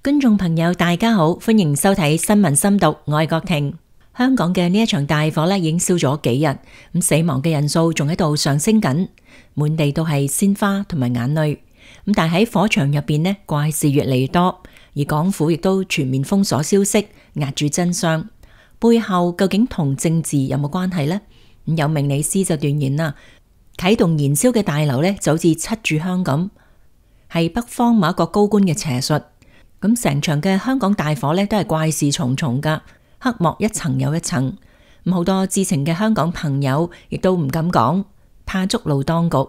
觀眾朋友大家好，歡迎收睇新聞深讀，我係郭婷。香港嘅呢一場大火已經燒咗幾日，死亡嘅人數仲喺度上升緊，滿地都係鮮花同埋眼淚。但喺火場入邊怪事越嚟越多，而港府亦都全面封鎖消息，壓住真相。背後究竟同政治有冇關係呢？有命理師就斷言啦，啟動燃燒嘅大樓就好似七炷香咁，係北方某一個高官嘅邪術。咁成場嘅香港大火都係怪事重重噶，黑幕一層又一層。好多知情嘅香港朋友亦都唔敢講，怕觸怒當局。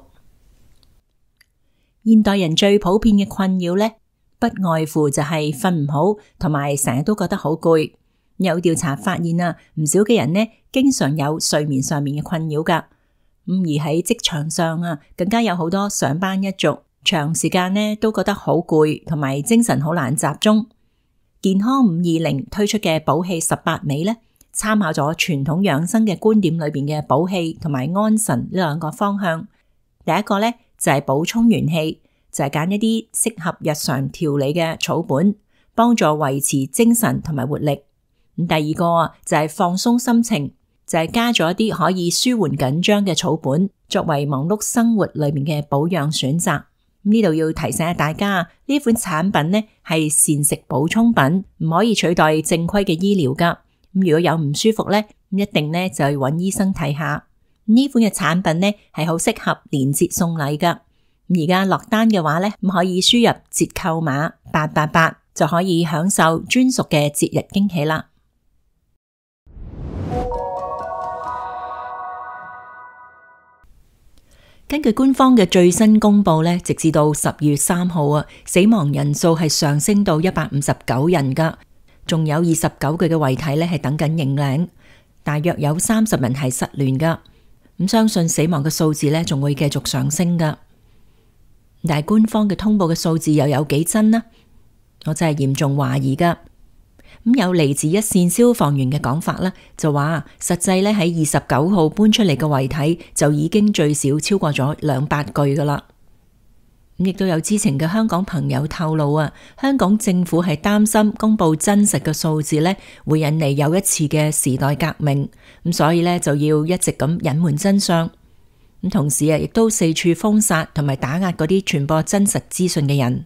現代人最普遍嘅困擾不外乎就係瞓唔好，同埋成日都覺得好攰。有調查發現唔少嘅人經常有睡眠上面嘅困擾噶。而喺職場上更加有好多上班一族，長時間都覺得好攰，同埋精神好難集中。健康520推出嘅補氣18味參考咗傳統養生嘅觀點裏邊嘅補氣同埋安神呢兩個方向。第一個就係補充元氣，就係揀一啲適合日常調理嘅草本，幫助維持精神同埋活力。第二個就係放鬆心情，就係加咗一啲可以舒緩緊張嘅草本，作為忙碌生活裏面嘅保養選擇。呢度要提醒下大家，呢款產品係膳食補充品，唔可以取代正規嘅醫療噶。如果有唔舒服一定就去揾醫生睇下。呢款嘅產品係好適合連節送禮噶。而家落單嘅話可以輸入折扣碼888，就可以享受專屬嘅節日驚喜啦。根據官方嘅最新公布直至到10月3號死亡人數係上升到159人噶，仲有29具嘅遺體係等緊認領，大約有30人係失聯噶。相信死亡嘅數字仲會繼續上升噶。但係官方嘅通報嘅數字又有幾真呢？我真係嚴重懷疑噶。有嚟自一線消防員嘅講法就話實際喺29號搬出嚟嘅遺體就已經最少超過咗200具噶啦。亦都有知情嘅香港朋友透露香港政府係擔心公布真實嘅數字會引嚟又一次嘅時代革命，所以就要一直咁隱瞞真相。同時亦都四處封殺同埋打壓嗰啲傳播真實資訊嘅人。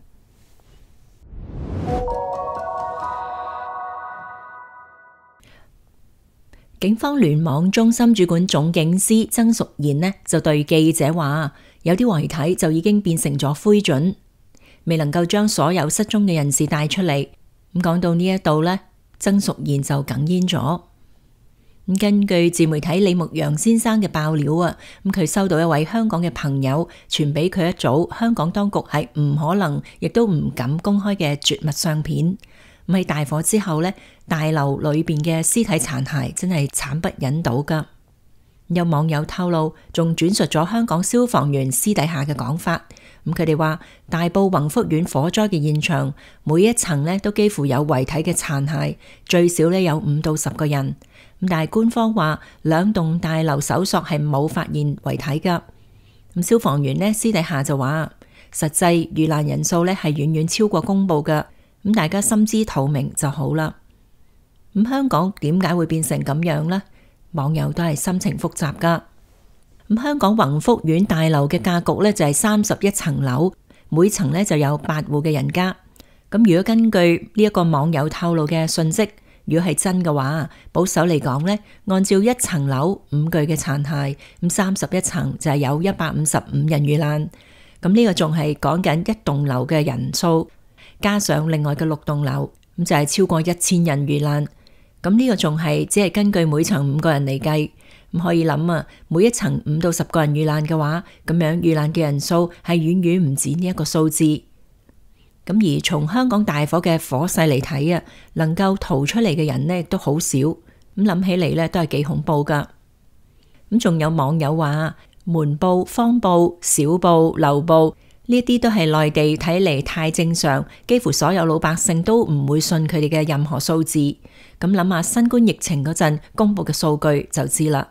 警方聯網中心主管總警司曾淑賢就對記者話，有啲遺體就已經變成咗灰燼，未能夠將所有失蹤嘅人士帶出嚟。講到呢一度曾淑賢就哽咽咗。根據自媒體李牧陽先生嘅爆料佢收到一位香港嘅朋友傳俾佢一組香港當局係唔可能亦都唔敢公開嘅絕密相片。喺大火之後大樓裏邊嘅屍體殘骸真係慘不忍睹噶。有網友透露，仲轉述咗香港消防員私底下嘅講法。佢哋話大埔宏福苑火災嘅現場，每一層都幾乎有遺體嘅殘骸，最少有5到10個人。但係官方話2棟大樓搜索係冇發現遺體噶。消防員私底下就話，實際遇難人數係遠遠超過公布噶。大家心知肚明就好啦。香港點解會變成咁樣呢？網友都係心情複雜噶。香港宏福苑大樓嘅格局就係31層樓，每層就有8戶嘅人家。如果根據呢一個網友透露嘅信息，如果係真嘅話，保守嚟講按照1層樓5具嘅殘骸，31層就係有155人遇難。呢個仲係講緊1棟樓嘅人數，加上另外嘅6棟樓，就係超過1000人遇難。呢個仲係只係根據每層5個人嚟計。可以諗每一層5到10個人遇難嘅話，咁樣遇難嘅人數係遠遠唔止呢一個數字。而從香港大火嘅火勢嚟睇能夠逃出嚟嘅人都好少。諗起嚟都係幾恐怖噶。仲有網友話門埔、方埔、小埔、流埔呢啲都係內地睇嚟太正常，幾乎所有老百姓都唔會信佢哋嘅任何數字。諗下新冠疫情嗰陣公布嘅數據就知啦。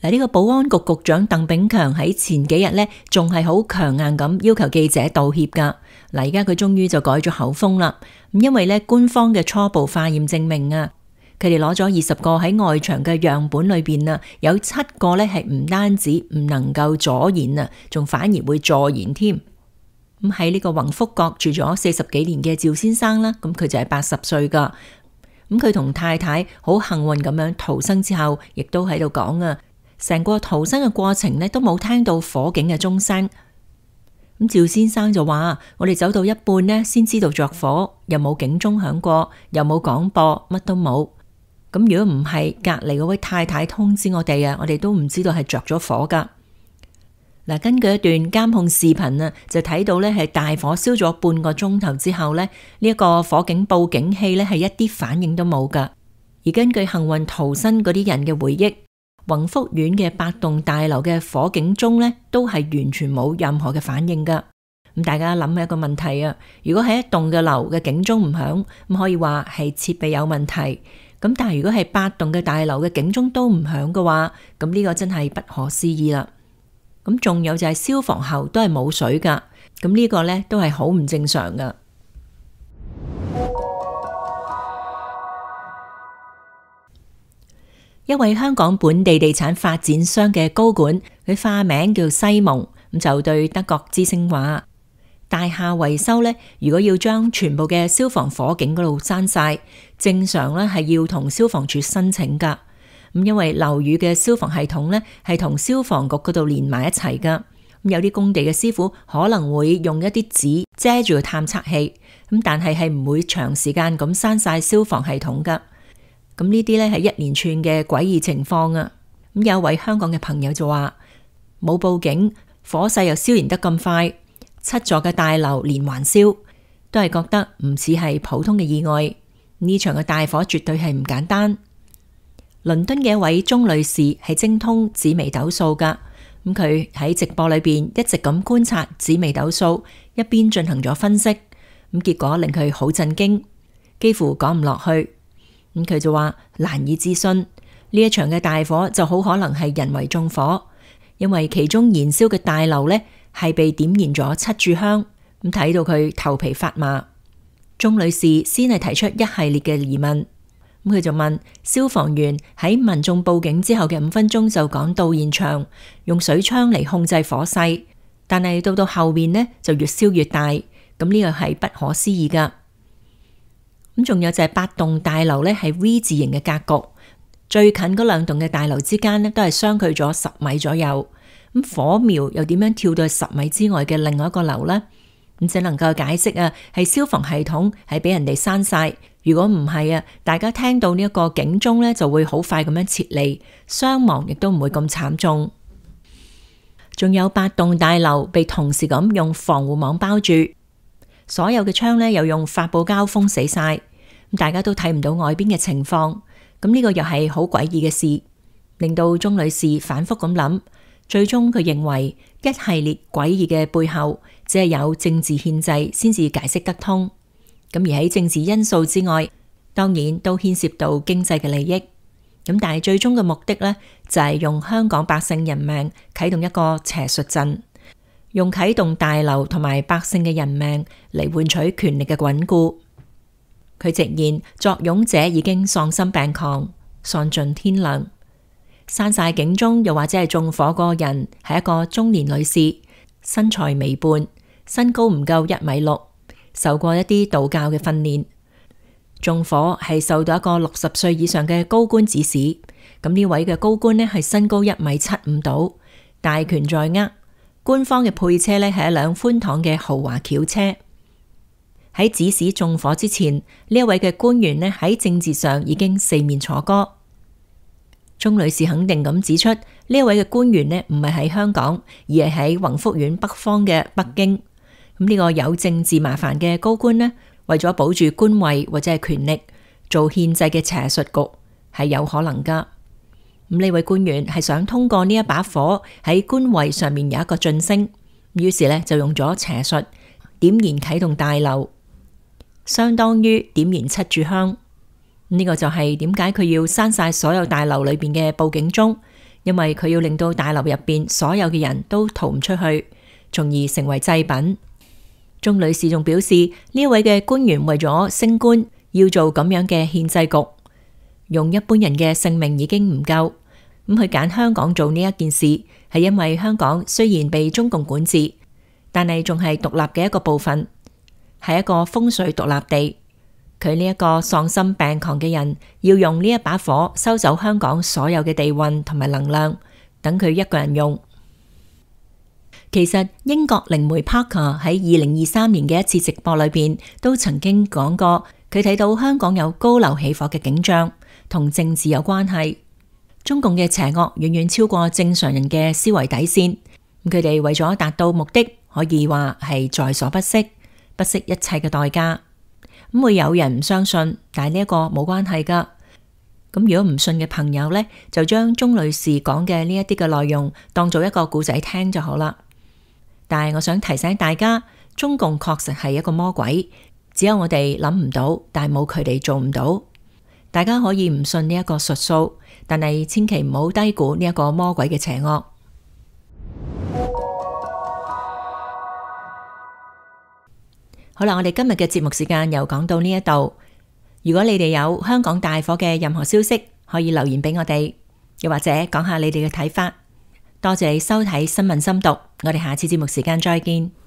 嗱，呢個保安局局長鄧炳強喺前幾日呢仲係好強硬咁要求記者道歉噶。嗱，而家佢終於就改咗口風啦。咁因為呢官方嘅初步化驗證明啊，佢哋攞咗20個喺外牆嘅樣本裏邊啊，有7個呢係唔單止唔能夠阻燃啊，仲反而會助燃添。咁喺呢個宏福閣住咗40幾年嘅趙先生啦，咁佢就係80歲噶。咁佢同太太好幸運咁樣逃生之後，亦都喺度講啊。成個逃生嘅過程呢，都冇聽到火警嘅鐘聲。咁趙先生就話：我哋走到一半呢，先知道着火，又冇警鐘響過，又冇廣播，乜都冇。咁如果唔係隔籬嗰位太太通知我哋啊，我哋都唔知道係着咗火噶。嗱，根據一段監控視頻啊，就睇到呢係大火燒咗半個鐘頭之後呢，呢一個火警報警器呢係一啲反應都冇噶。而根據幸運逃生嗰啲人嘅回憶，宏福苑嘅8棟大樓嘅火警鐘呢，都係完全冇任何嘅反應噶。咁大家諗一個問題啊，如果係一棟嘅樓嘅警鐘唔響，咁可以話係設備有問題。咁但係如果係8棟嘅大樓嘅警鐘都唔響嘅話，咁呢個真係不可思議啦。咁仲有就係消防喉都係冇水噶，咁呢個呢都係好唔正常噶。一位香港本地地產發展商嘅高管，佢化名叫西蒙，咁就對德國之聲話：大廈維修呢，如果要將全部嘅消防火警嗰度閂晒，正常呢係要同消防處申請噶。咁因為樓宇嘅消防系統呢係同消防局嗰度連埋一齊噶。咁有啲工地嘅師傅可能會用一啲紙遮住個探測器，咁但係唔會長時間咁閂晒消防系統噶。咁呢啲呢係一連串嘅詭異情況啊！咁有位香港嘅朋友就話冇報警，火勢又燒燃得咁快，7座嘅大樓連環燒，都係覺得唔似係普通嘅意外。呢場嘅大火絕對係唔簡單。倫敦嘅一位鐘女士係精通紫微斗數噶，咁佢喺直播裏邊一直咁觀察紫微斗數，一邊進行咗分析，咁結果令佢好震驚，幾乎講唔落去。咁佢就話難以置信，呢一場嘅大火就好可能係人為縱火，因為其中燃燒嘅大樓呢係被點燃咗7炷香，咁睇到佢頭皮發麻。鐘女士先係提出一系列嘅疑問，咁佢就問消防員喺民眾報警之後嘅5分鐘就趕到現場，用水槍嚟控制火勢，但係到後面呢就越燒越大，咁呢個係不可思議噶。咁仲有就係8棟大樓呢係 V 字形嘅格局，最近嗰2棟嘅大樓之間呢都係相距咗10米左右。咁火苗又點樣跳到10米之外嘅另外一個樓呢？咁只能夠解釋啊，係消防系統係俾人哋閂晒。如果唔係啊，大家聽到呢一個警鐘呢就會好快咁樣撤離，傷亡亦都唔會咁慘重。仲有8棟大樓被同時咁用防護網包住。所有嘅窗呢又用發泡膠封死晒，大家都睇唔到外邊嘅情況。咁呢個又係好詭異嘅事，令到鐘女士反覆咁諗。最終佢認為一系列詭異嘅背後，只係有政治獻祭先至解釋得通。咁而喺政治因素之外，當然都牽涉到經濟嘅利益。咁但係最終嘅目的呢，就係用香港百姓人命啟動一個邪術陣。用啟動大樓同埋百姓嘅人命嚟換取權力嘅穩固。佢直言作俑者已經喪心病狂，喪盡天良。閂晒警鐘又或者係縱火嗰個人係一個中年女士，身材微胖，身高唔夠1.6米，受過一啲道教嘅訓練。縱火係受到一個60歲以上嘅高官指使。咁呢位嘅高官呢係身高1.75米到，大權在握。官方嘅配車呢係一輛寬敞嘅豪華轎車。喺指使縱火之前，呢一位嘅官員呢喺政治上已經四面楚歌。鐘女士肯定咁指出，呢一位嘅官員呢唔係喺香港，而係喺宏福苑北方嘅北京。咁呢個有政治麻煩嘅高官呢，為咗保住官位或者係權力，做獻祭嘅邪術局係有可能噶。咁呢位官員係想通過呢一把火喺官位上面有一個晉升，於是呢就用咗邪術點燃啟動大樓，相當於點燃7炷香。呢個就係點解佢要閂晒所有大樓裏邊嘅報警鐘， 因為佢要令到大樓入邊所有嘅人都逃唔出去，從而成為祭品。鍾女士仲表示，呢位嘅官員為咗升官，要做咁樣嘅獻祭局，用一般人嘅性命已經唔夠，咁佢揀香港做呢一件事，係因為香港雖然被中共管治，但係仲係獨立嘅一個部分，係一個風水獨立地。佢呢一個喪心病狂嘅人，要用呢一把火收走香港所有嘅地運同埋能量，等佢一個人用。其實英國靈媒 Parker 喺2023年嘅一次直播裏邊，都曾經講過，佢睇到香港有高樓起火嘅景象，同政治有關係。中共嘅邪惡遠遠超過正常人嘅思維底線，佢哋為咗達到目的，可以話係在所不惜，不惜一切嘅代價。咁會有人唔相信，但係呢一個冇關係噶。咁如果唔信嘅朋友呢，就將鍾女士講嘅呢一啲嘅內容當做一個故仔聽就好啦。但係我想提醒大家，中共確實係一個魔鬼，只有我哋諗唔到，但係冇佢哋做唔到。大家可以唔信呢一個術數，但係千祈唔好低估呢一個魔鬼嘅邪惡。好啦，我哋今日嘅節目時間又講到呢一度。如果你哋有香港大火嘅任何消息，可以留言俾我哋，又或者講下你哋嘅睇法。多謝你收睇新聞深讀，我哋下次節目時間再見。